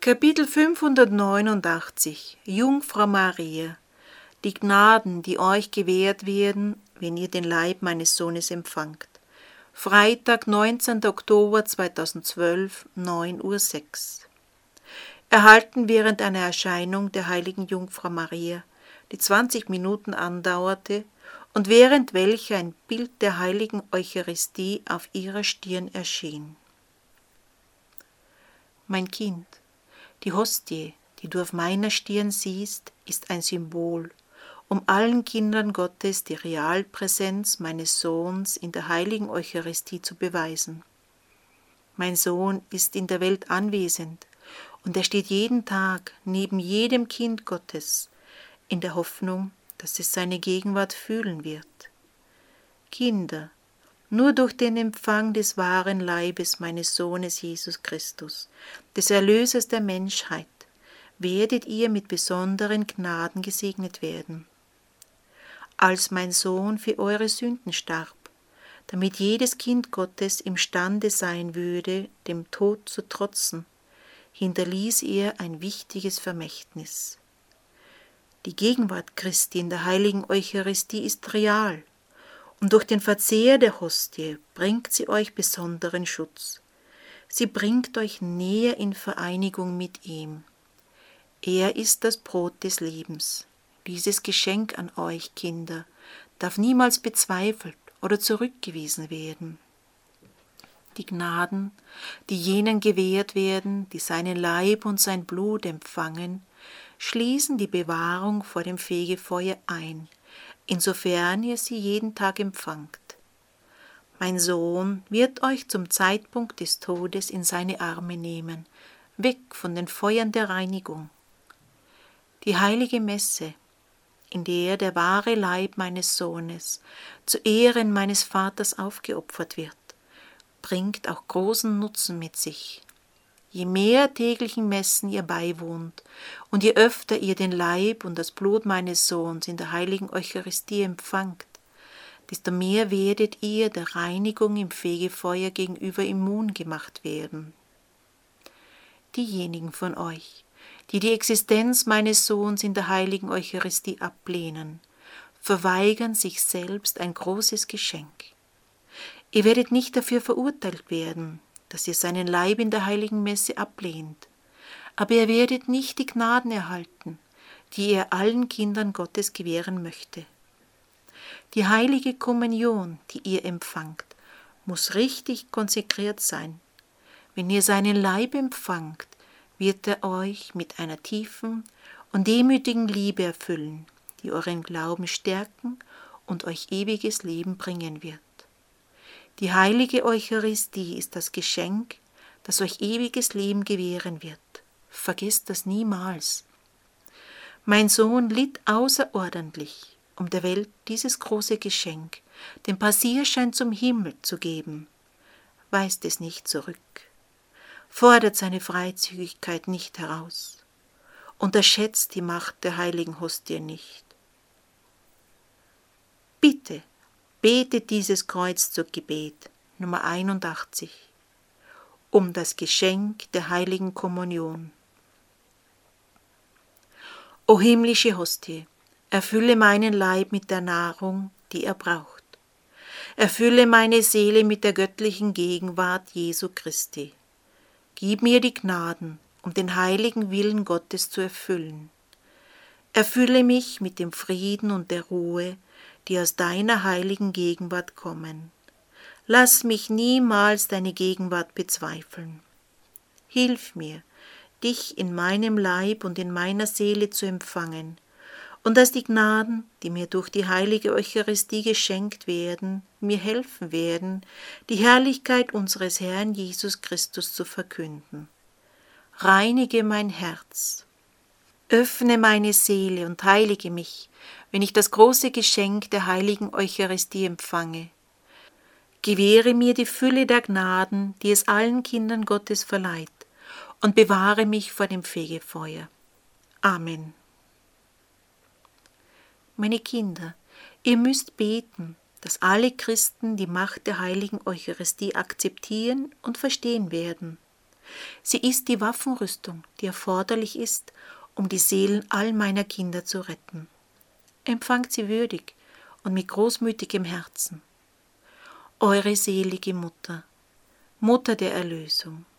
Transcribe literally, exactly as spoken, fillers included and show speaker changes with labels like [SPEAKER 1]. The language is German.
[SPEAKER 1] Kapitel fünfhundertneunundachtzig Jungfrau Maria. Die Gnaden, die euch gewährt werden, wenn ihr den Leib meines Sohnes empfangt. Freitag, neunzehnter Oktober zweitausendzwölf, neun Uhr sechs. Erhalten während einer Erscheinung der heiligen Jungfrau Maria, die zwanzig Minuten andauerte und während welcher ein Bild der heiligen Eucharistie auf ihrer Stirn erschien. Mein Kind, die Hostie, die du auf meiner Stirn siehst, ist ein Symbol, um allen Kindern Gottes die Realpräsenz meines Sohns in der heiligen Eucharistie zu beweisen. Mein Sohn ist in der Welt anwesend und er steht jeden Tag neben jedem Kind Gottes, in der Hoffnung, dass es seine Gegenwart fühlen wird. Kinder, nur durch den Empfang des wahren Leibes meines Sohnes Jesus Christus, des Erlösers der Menschheit, werdet ihr mit besonderen Gnaden gesegnet werden. Als mein Sohn für eure Sünden starb, damit jedes Kind Gottes imstande sein würde, dem Tod zu trotzen, hinterließ er ein wichtiges Vermächtnis. Die Gegenwart Christi in der heiligen Eucharistie ist real, und durch den Verzehr der Hostie bringt sie euch besonderen Schutz. Sie bringt euch näher in Vereinigung mit ihm. Er ist das Brot des Lebens. Dieses Geschenk an euch, Kinder, darf niemals bezweifelt oder zurückgewiesen werden. Die Gnaden, die jenen gewährt werden, die seinen Leib und sein Blut empfangen, schließen die Bewahrung vor dem Fegefeuer ein, insofern ihr sie jeden Tag empfangt. Mein Sohn wird euch zum Zeitpunkt des Todes in seine Arme nehmen, weg von den Feuern der Reinigung. Die heilige Messe, in der der wahre Leib meines Sohnes zu Ehren meines Vaters aufgeopfert wird, bringt auch großen Nutzen mit sich. Je mehr täglichen Messen ihr beiwohnt und je öfter ihr den Leib und das Blut meines Sohns in der heiligen Eucharistie empfangt, desto mehr werdet ihr der Reinigung im Fegefeuer gegenüber immun gemacht werden. Diejenigen von euch, die die Existenz meines Sohns in der heiligen Eucharistie ablehnen, verweigern sich selbst ein großes Geschenk. Ihr werdet nicht dafür verurteilt werden, dass ihr seinen Leib in der heiligen Messe ablehnt, aber ihr werdet nicht die Gnaden erhalten, die er allen Kindern Gottes gewähren möchte. Die heilige Kommunion, die ihr empfangt, muss richtig konsekriert sein. Wenn ihr seinen Leib empfangt, wird er euch mit einer tiefen und demütigen Liebe erfüllen, die euren Glauben stärken und euch ewiges Leben bringen wird. Die heilige Eucharistie ist das Geschenk, das euch ewiges Leben gewähren wird. Vergesst das niemals. Mein Sohn litt außerordentlich, um der Welt dieses große Geschenk, den Passierschein zum Himmel, zu geben. Weist es nicht zurück. Fordert seine Freizügigkeit nicht heraus. Unterschätzt die Macht der heiligen Hostie nicht. Bitte, betet dieses Kreuzzugbet, Nummer einundachtzig, um das Geschenk der heiligen Kommunion. O himmlische Hostie, erfülle meinen Leib mit der Nahrung, die er braucht. Erfülle meine Seele mit der göttlichen Gegenwart Jesu Christi. Gib mir die Gnaden, um den heiligen Willen Gottes zu erfüllen. Erfülle mich mit dem Frieden und der Ruhe, die aus deiner heiligen Gegenwart kommen. Lass mich niemals deine Gegenwart bezweifeln. Hilf mir, dich in meinem Leib und in meiner Seele zu empfangen, und dass die Gnaden, die mir durch die heilige Eucharistie geschenkt werden, mir helfen werden, die Herrlichkeit unseres Herrn Jesus Christus zu verkünden. Reinige mein Herz. Öffne meine Seele und heilige mich, wenn ich das große Geschenk der heiligen Eucharistie empfange. Gewähre mir die Fülle der Gnaden, die es allen Kindern Gottes verleiht, und bewahre mich vor dem Fegefeuer. Amen. Meine Kinder, ihr müsst beten, dass alle Christen die Macht der heiligen Eucharistie akzeptieren und verstehen werden. Sie ist die Waffenrüstung, die erforderlich ist, um die Seelen all meiner Kinder zu retten. Empfangt sie würdig und mit großmütigem Herzen. Eure selige Mutter, Mutter der Erlösung,